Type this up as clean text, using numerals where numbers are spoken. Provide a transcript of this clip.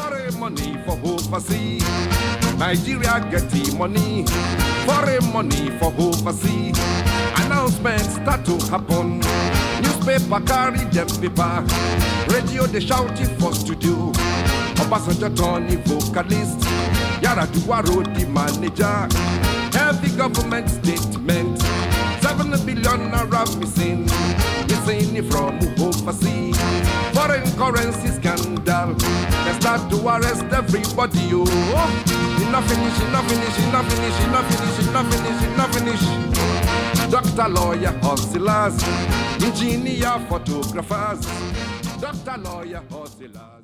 Foreign money for overseas. Nigeria getting money. Foreign money for overseas. Announcements start to happen. Newspaper carry them paper. Radio they shout it for studio. Obasanjo Tony vocalist. Yaradua road the manager. Heavy government statement. 7 billion naira missing. Missing from overseas. Foreign currency scandal. They start to arrest everybody. Oh, enough finish, enough finish, enough finish, enough finish, enough finish, enough finish. Doctor, lawyer, hustlers, engineer, photographers. Doctor, lawyer, hustlers.